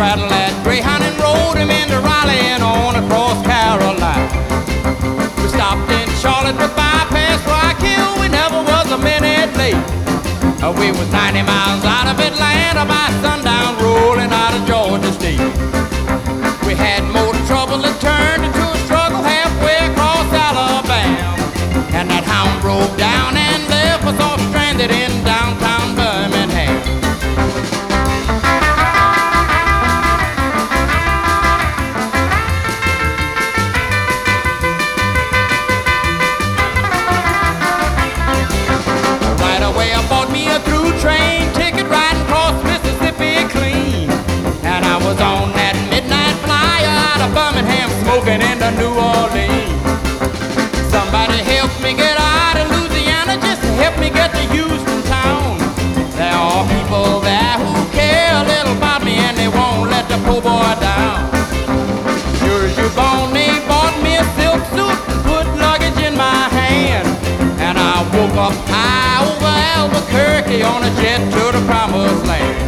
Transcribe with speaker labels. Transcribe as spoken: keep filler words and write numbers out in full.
Speaker 1: straddled that Greyhound and rode him into Raleigh and on across Carolina. We stopped in Charlotte with bypass Rockhill. We never was a minute late. Uh, We was ninety miles out of Atlanta by sundown, rolling out of Georgia State. We had more trouble that turned into a struggle halfway across Alabama. And that hound broke down and left us all stranded in downtown Birmingham. Right away I bought me a through train ticket riding across Mississippi clean. And I was on that midnight flyer out of Birmingham smoking into New Orleans. Somebody help me get out of Louisiana, just help me get to Houston town. There are people there who care a little about me and they won't let the poor boy down. Sure as you're born, they bought me a silk suit and put luggage in my hand. And I woke up high over Albuquerque on a jet to the promised land.